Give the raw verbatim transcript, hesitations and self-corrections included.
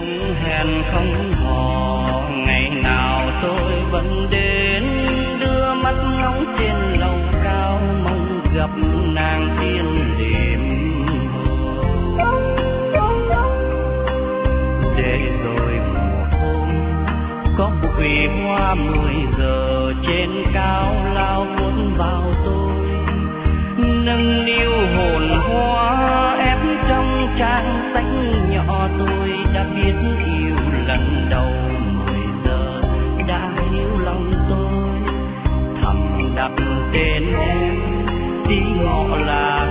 hẹn không hò, ngày nào tôi vẫn đến đưa mắt ngóng trên lầu cao, mong gặp nàng tiên đêm hồ. Để rồi một hôm có bụi hoa mười giờ trên cao lao cuốn vào tôi, nâng niu hồn hoa ép trong trang sách nhỏ. Tôi đã biết yêu lần đầu mười giờ đã hiểu lòng tôi, thầm đặt tên em đi ngọ là